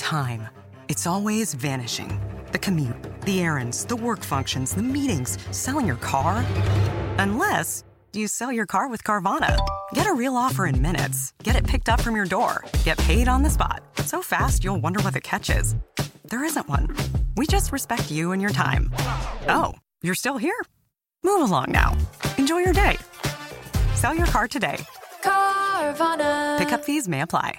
time. It's always vanishing. The commute, the errands, the work functions, the meetings, selling your car. Unless you sell your car with Carvana. Get a real offer in minutes. Get it picked up from your door. Get paid on the spot. So fast, you'll wonder what the catch is. There isn't one. We just respect you and your time. Oh, you're still here? Move along now. Enjoy your day. Sell your car today. Carvana. Pickup fees may apply.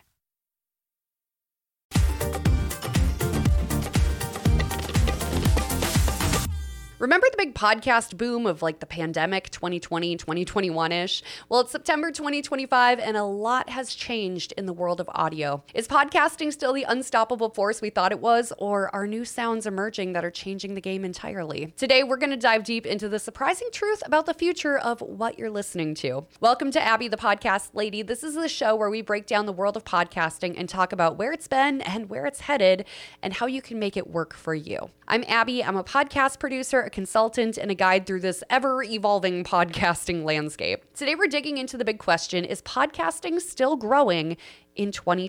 Remember the big podcast boom of like the pandemic 2020, 2021-ish? Well, it's September 2025 and a lot has changed in the world of audio. Is podcasting still the unstoppable force we thought it was, or are new sounds emerging that are changing the game entirely? Today, we're going to dive deep into the surprising truth about the future of what you're listening to. Welcome to Abby, the Podcast Lady. This is the show where we break down the world of podcasting and talk about where it's been and where it's headed and how you can make it work for you. I'm Abby. I'm a podcast producer, a consultant, and a guide through this ever-evolving podcasting landscape. Today, we're digging into the big question, is podcasting still growing in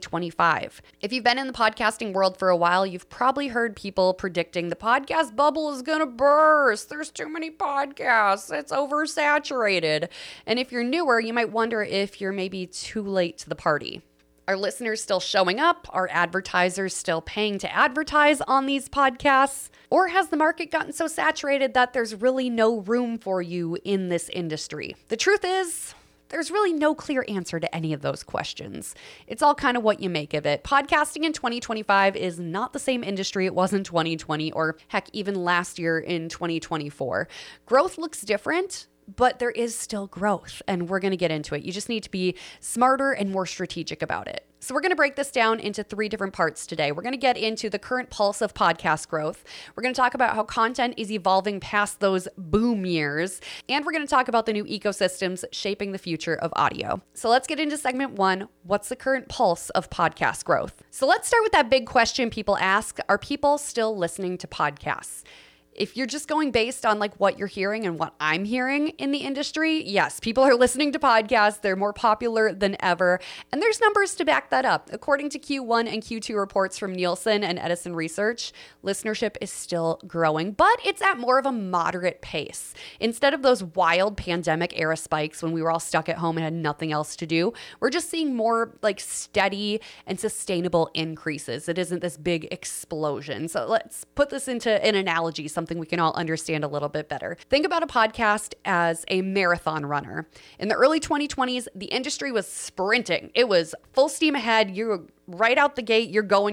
2025? If you've been in the podcasting world for a while, you've probably heard people predicting the podcast bubble is going to burst. There's too many podcasts. It's oversaturated. And if you're newer, you might wonder if you're maybe too late to the party. Are listeners still showing up? Are advertisers still paying to advertise on these podcasts? Or has the market gotten so saturated that there's really no room for you in this industry? The truth is, there's really no clear answer to any of those questions. It's all kind of what you make of it. Podcasting in 2025 is not the same industry it was in 2020 or heck, even last year in 2024. Growth looks different, but there is still growth, and we're going to get into it. You just need to be smarter and more strategic about it. So we're going to break this down into 3 different parts today. We're going to get into the current pulse of podcast growth. We're going to talk about how content is evolving past those boom years, and we're going to talk about the new ecosystems shaping the future of audio. So let's get into segment 1. What's the current pulse of podcast growth? So let's start with that big question people ask. Are people still listening to podcasts? If you're just going based on like what you're hearing and what I'm hearing in the industry, yes, people are listening to podcasts. They're more popular than ever. And there's numbers to back that up. According to Q1 and Q2 reports from Nielsen and Edison Research, listenership is still growing, but it's at more of a moderate pace. Instead of those wild pandemic era spikes when we were all stuck at home and had nothing else to do, we're just seeing more like steady and sustainable increases. It isn't this big explosion. So let's put this into an analogy, something we can all understand a little bit better. Think about a podcast as a marathon runner. In the early 2020s, the industry was sprinting. It was full steam ahead. You were right out the gate. You're going.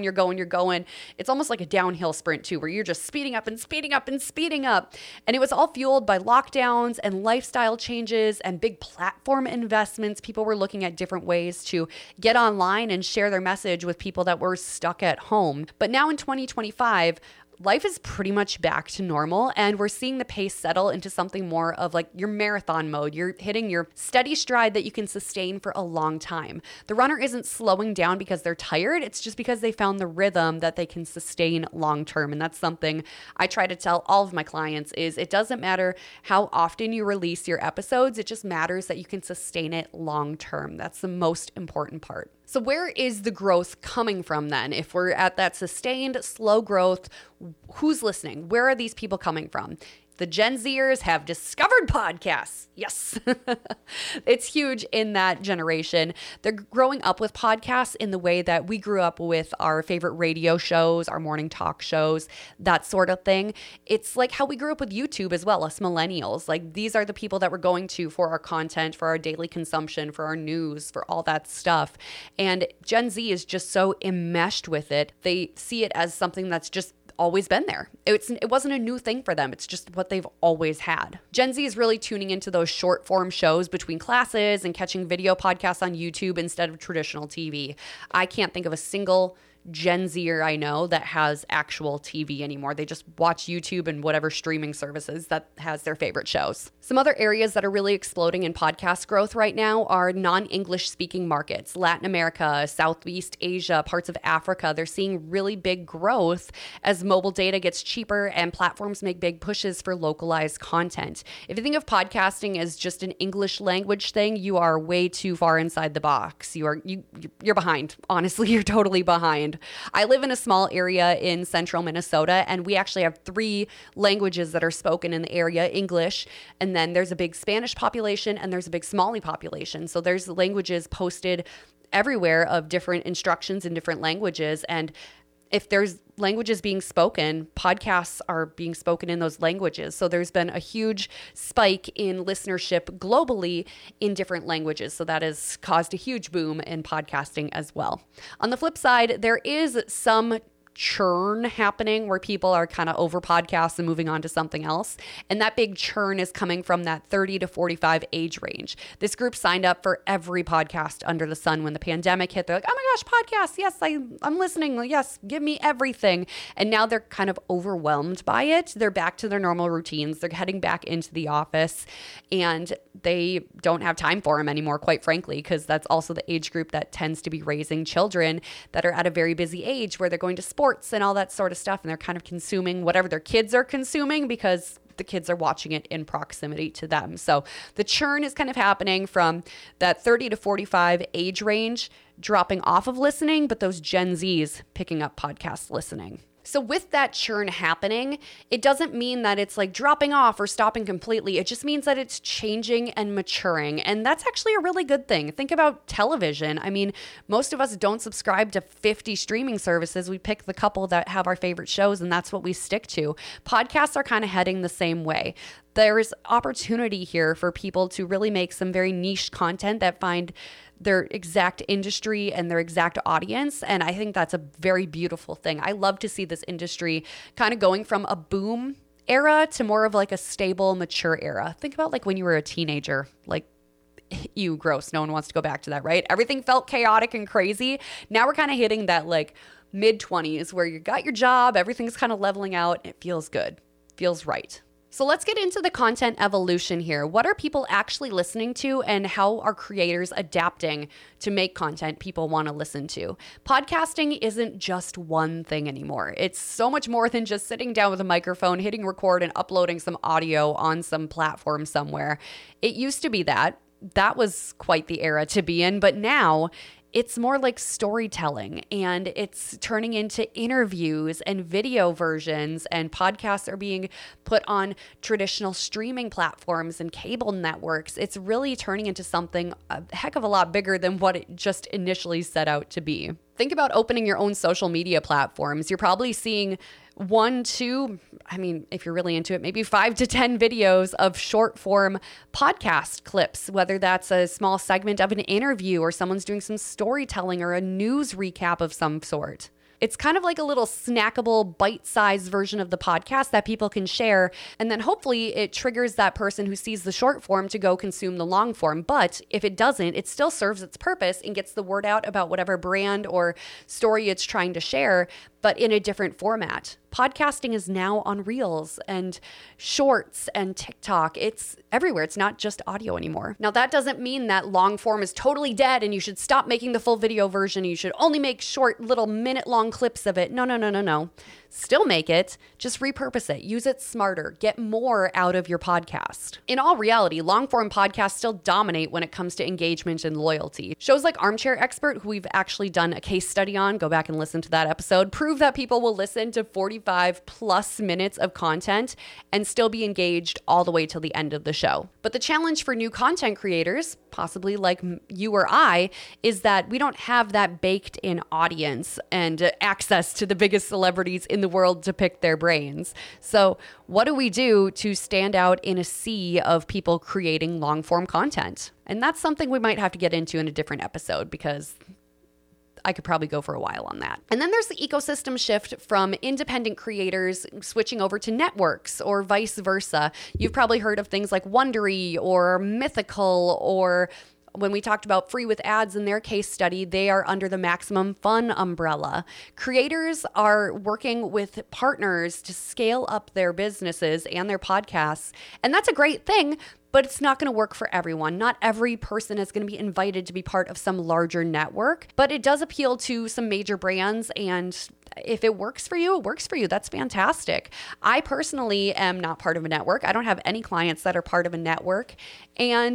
It's almost like a downhill sprint too, where you're just speeding up and speeding up and speeding up. And it was all fueled by lockdowns and lifestyle changes and big platform investments. People were looking at different ways to get online and share their message with people that were stuck at home. But now in 2025, life is pretty much back to normal, and we're seeing the pace settle into something more of like your marathon mode. You're hitting your steady stride that you can sustain for a long time. The runner isn't slowing down because they're tired. It's just because they found the rhythm that they can sustain long term. And that's something I try to tell all of my clients is it doesn't matter how often you release your episodes. It just matters that you can sustain it long term. That's the most important part. So where is the growth coming from then? If we're at that sustained, slow growth, who's listening? Where are these people coming from? The Gen Zers have discovered podcasts. Yes. It's huge in that generation. They're growing up with podcasts in the way that we grew up with our favorite radio shows, our morning talk shows, that sort of thing. It's like how we grew up with YouTube as well, us millennials. Like these are the people that we're going to for our content, for our daily consumption, for our news, for all that stuff. And Gen Z is just so enmeshed with it. They see it as something that's just always been there. It wasn't a new thing for them. It's just what they've always had. Gen Z is really tuning into those short form shows between classes and catching video podcasts on YouTube instead of traditional TV. I can't think of a single Gen Zer I know that has actual TV anymore. They just watch YouTube and whatever streaming services that has their favorite shows. Some other areas that are really exploding in podcast growth right now are non-English speaking markets. Latin America, Southeast Asia, parts of Africa. They're seeing really big growth as mobile data gets cheaper and platforms make big pushes for localized content. If you think of podcasting as just an English language thing, you are way too far inside the box. You're behind. Honestly, you're totally behind. sound. I live in a small area in central Minnesota, and we actually have 3 languages that are spoken in the area: English, and then there's a big Spanish population, and there's a big Somali population. So there's languages posted everywhere of different instructions in different languages. And if there's languages being spoken, podcasts are being spoken in those languages. So there's been a huge spike in listenership globally in different languages. So that has caused a huge boom in podcasting as well. On the flip side, there is some churn happening where people are kind of over podcasts and moving on to something else. And that big churn is coming from that 30 to 45 age range. This group signed up for every podcast under the sun when the pandemic hit. They're like, oh my gosh, podcasts. Yes, I'm listening. Yes, give me everything. And now they're kind of overwhelmed by it. They're back to their normal routines. They're heading back into the office, and they don't have time for them anymore, quite frankly, because that's also the age group that tends to be raising children that are at a very busy age where they're going to sports and all that sort of stuff, and they're kind of consuming whatever their kids are consuming because the kids are watching it in proximity to them. So the churn is kind of happening from that 30 to 45 age range, dropping off of listening, but those Gen Zs picking up podcast listening. So with that churn happening, it doesn't mean that it's like dropping off or stopping completely. It just means that it's changing and maturing. And that's actually a really good thing. Think about television. I mean, most of us don't subscribe to 50 streaming services. We pick the couple that have our favorite shows, and that's what we stick to. Podcasts are kind of heading the same way. There's opportunity here for people to really make some very niche content that find their exact industry and their exact audience. And I think that's a very beautiful thing. I love to see this industry kind of going from a boom era to more of like a stable, mature era. Think about like when you were a teenager, like ew, gross. No one wants to go back to that, right? Everything felt chaotic and crazy. Now we're kind of hitting that like mid-20s where you got your job, everything's kind of leveling out. It feels good, feels right. So let's get into the content evolution here. What are people actually listening to, and how are creators adapting to make content people want to listen to? Podcasting isn't just one thing anymore. It's so much more than just sitting down with a microphone, hitting record, and uploading some audio on some platform somewhere. It used to be that. That was quite the era to be in, but now it's more like storytelling, and it's turning into interviews and video versions, and podcasts are being put on traditional streaming platforms and cable networks. It's really turning into something a heck of a lot bigger than what it just initially set out to be. Think about opening your own social media platforms. You're probably seeing 1, 2, if you're really into it, maybe 5 to 10 videos of short form podcast clips, whether that's a small segment of an interview or someone's doing some storytelling or a news recap of some sort. It's kind of like a little snackable, bite-sized version of the podcast that people can share. And then hopefully it triggers that person who sees the short form to go consume the long form. But if it doesn't, it still serves its purpose and gets the word out about whatever brand or story it's trying to share, but in a different format. Podcasting is now on Reels and Shorts and TikTok. It's everywhere. It's not just audio anymore. Now, that doesn't mean that long form is totally dead and you should stop making the full video version. You should only make short little minute-long clips of it. No. Still make it, just repurpose it, use it smarter, get more out of your podcast. In all reality, long-form podcasts still dominate when it comes to engagement and loyalty. Shows like Armchair Expert, who we've actually done a case study on, go back and listen to that episode, prove that people will listen to 45 plus minutes of content and still be engaged all the way till the end of the show. But the challenge for new content creators, possibly like you or I, is that we don't have that baked in audience and access to the biggest celebrities in the world to pick their brains. So what do we do to stand out in a sea of people creating long form content? And that's something we might have to get into in a different episode, because I could probably go for a while on that. And then there's the ecosystem shift from independent creators switching over to networks or vice versa. You've probably heard of things like Wondery or Mythical, or when we talked about Free with Ads in their case study, they are under the Maximum Fun umbrella. Creators are working with partners to scale up their businesses and their podcasts. And that's a great thing, but it's not going to work for everyone. Not every person is going to be invited to be part of some larger network, but it does appeal to some major brands. And if it works for you, it works for you. That's fantastic. I personally am not part of a network. I don't have any clients that are part of a network. And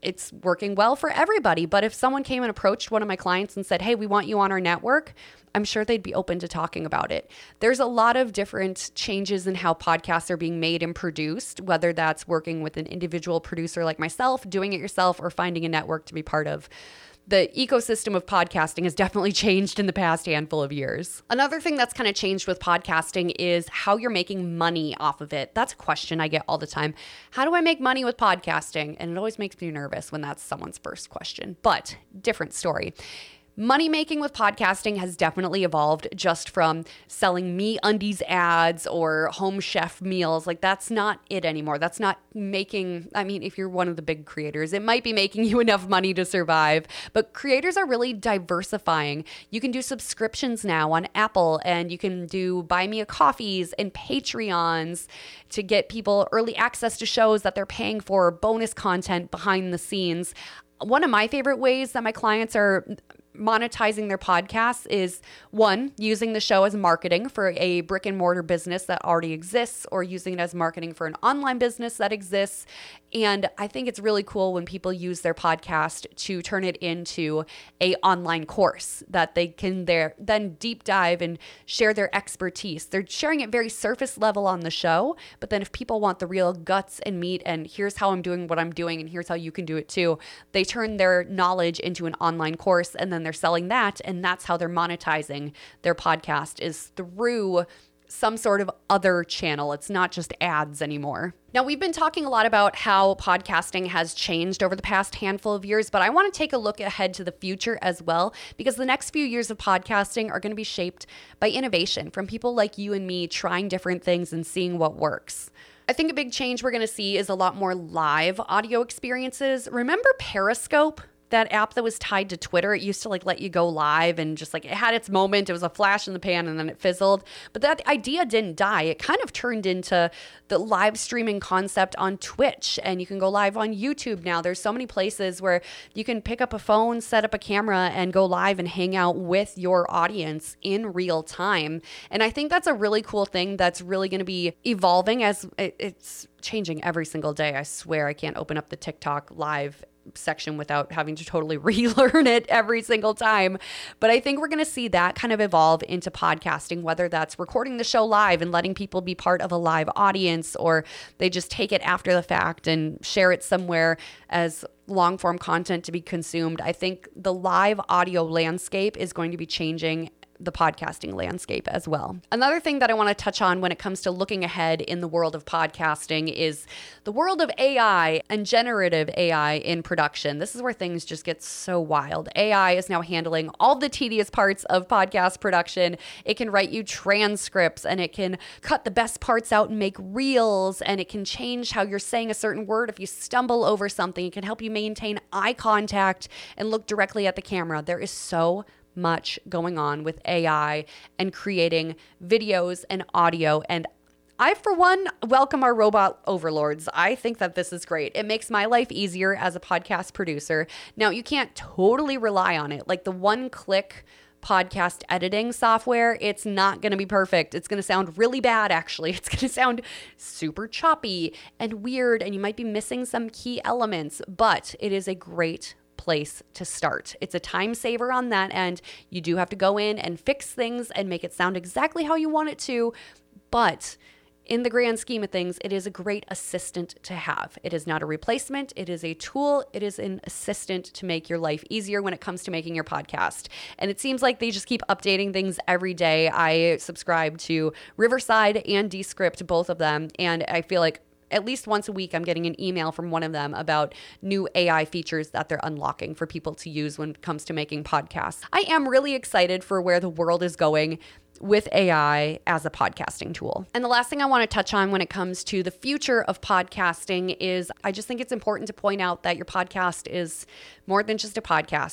it's working well for everybody. But if someone came and approached one of my clients and said, hey, we want you on our network, I'm sure they'd be open to talking about it. There's a lot of different changes in how podcasts are being made and produced, whether that's working with an individual producer like myself, doing it yourself, or finding a network to be part of. The ecosystem of podcasting has definitely changed in the past handful of years. Another thing that's kind of changed with podcasting is how you're making money off of it. That's a question I get all the time. How do I make money with podcasting? And it always makes me nervous when that's someone's first question, but different story. Money making with podcasting has definitely evolved just from selling MeUndies ads or Home Chef meals. Like, that's not it anymore. That's not making, I mean, if you're one of the big creators, it might be making you enough money to survive, but creators are really diversifying. You can do subscriptions now on Apple, and you can do Buy Me a Coffees and Patreons to get people early access to shows that they're paying for, bonus content behind the scenes. One of my favorite ways that my clients are monetizing their podcasts is, one, using the show as marketing for a brick and mortar business that already exists, or using it as marketing for an online business that exists. And I think it's really cool when people use their podcast to turn it into a online course that they can then deep dive and share their expertise. They're sharing it very surface level on the show, but then if people want the real guts and meat and here's how I'm doing what I'm doing and here's how you can do it too, they turn their knowledge into an online course, and then they're selling that, and that's how they're monetizing their podcast, is through some sort of other channel. It's not just ads anymore. Now, we've been talking a lot about how podcasting has changed over the past handful of years, but I want to take a look ahead to the future as well, because the next few years of podcasting are going to be shaped by innovation from people like you and me trying different things and seeing what works. I think a big change we're going to see is a lot more live audio experiences. Remember Periscope? That app that was tied to Twitter? It used to let you go live, and just it had its moment. It was a flash in the pan and then it fizzled. But that idea didn't die. It kind of turned into the live streaming concept on Twitch, and you can go live on YouTube now. There's so many places where you can pick up a phone, set up a camera, and go live and hang out with your audience in real time. And I think that's a really cool thing that's really going to be evolving as it's changing every single day. I swear I can't open up the TikTok live section without having to totally relearn it every single time. But I think we're going to see that kind of evolve into podcasting, whether that's recording the show live and letting people be part of a live audience, or they just take it after the fact and share it somewhere as long form content to be consumed. I think the live audio landscape is going to be changing the podcasting landscape as well. Another thing that I want to touch on when it comes to looking ahead in the world of podcasting is the world of AI and generative AI in production. This is where things just get so wild. AI is now handling all the tedious parts of podcast production. It can write you transcripts, and it can cut the best parts out and make reels, and it can change how you're saying a certain word if you stumble over something. It can help you maintain eye contact and look directly at the camera. There is so much going on with AI and creating videos and audio. And I, for one, welcome our robot overlords. I think that this is great. It makes my life easier as a podcast producer. Now, you can't totally rely on it. Like the one-click podcast editing software, it's not going to be perfect. It's going to sound really bad, actually. It's going to sound super choppy and weird, and you might be missing some key elements, but it is a great place to start. It's a time saver on that end. You do have to go in and fix things and make it sound exactly how you want it to, but in the grand scheme of things, it is a great assistant to have. It is not a replacement. It is a tool. It is an assistant to make your life easier when it comes to making your podcast. And it seems like they just keep updating things every day. I subscribe to Riverside and Descript, both of them, and I feel like at least once a week, I'm getting an email from one of them about new AI features that they're unlocking for people to use when it comes to making podcasts. I am really excited for where the world is going with AI as a podcasting tool. And the last thing I want to touch on when it comes to the future of podcasting is I just think it's important to point out that your podcast is more than just a podcast.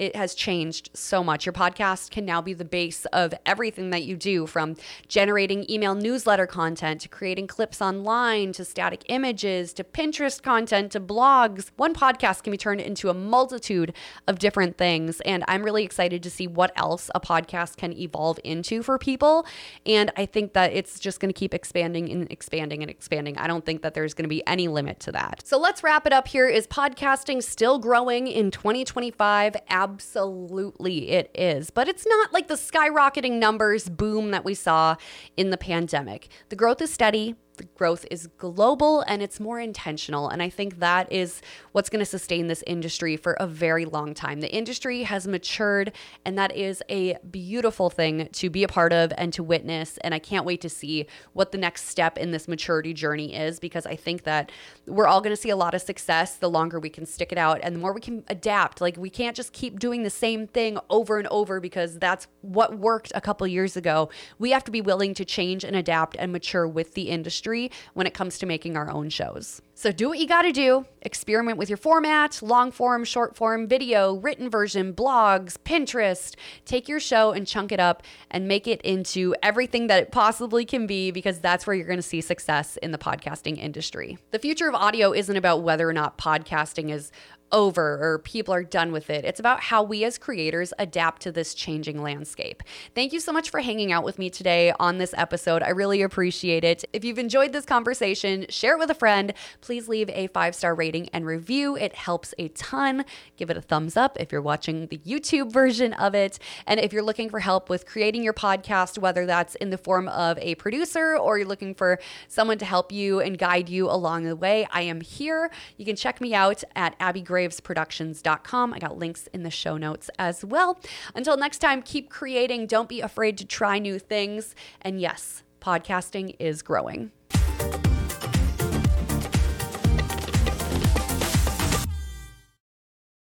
it has changed so much. Your podcast can now be the base of everything that you do, from generating email newsletter content to creating clips online to static images to Pinterest content to blogs. One podcast can be turned into a multitude of different things. And I'm really excited to see what else a podcast can evolve into for people. And I think that it's just going to keep expanding and expanding and expanding. I don't think that there's going to be any limit to that. So let's wrap it up here. Is podcasting still growing in 2025? Absolutely it is. But it's not like the skyrocketing numbers boom that we saw in the pandemic. The growth is steady. The growth is global and it's more intentional. And I think that is what's going to sustain this industry for a very long time. The industry has matured, and that is a beautiful thing to be a part of and to witness. And I can't wait to see what the next step in this maturity journey is, because I think that we're all going to see a lot of success the longer we can stick it out and the more we can adapt. Like, we can't just keep doing the same thing over and over because that's what worked a couple years ago. We have to be willing to change and adapt and mature with the industry when it comes to making our own shows. So do what you got to do. Experiment with your format, long form, short form, video, written version, blogs, Pinterest. Take your show and chunk it up and make it into everything that it possibly can be, because that's where you're going to see success in the podcasting industry. The future of audio isn't about whether or not podcasting is over or people are done with it. It's about how we as creators adapt to this changing landscape. Thank you so much for hanging out with me today on this episode. I really appreciate it. If you've enjoyed this conversation, share it with a friend. Please leave a 5-star rating and review. It helps a ton. Give it a thumbs up if you're watching the YouTube version of it. And if you're looking for help with creating your podcast, whether that's in the form of a producer or you're looking for someone to help you and guide you along the way, I am here. You can check me out at abbygravesproductions.com. I got links in the show notes as well. Until next time, keep creating. Don't be afraid to try new things. And yes, podcasting is growing.